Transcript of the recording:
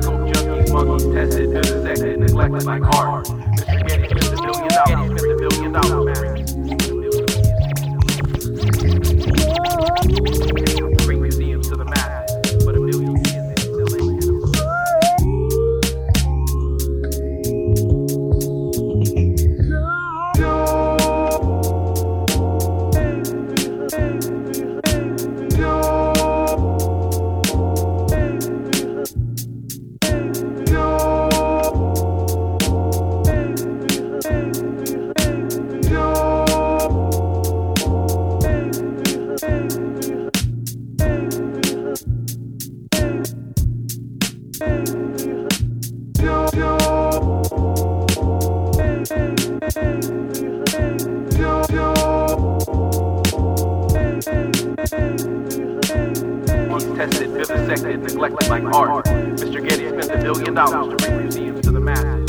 Tobacco junkies, monkeys, tested, vivisected, neglected like art. Mr. Getty spent $1 billion, man. Bring museums to the masses, but a million years it still ain't enough. Tested, vivisected, neglected like art. Mr. Getty spent $1 billion to bring museums to the masses.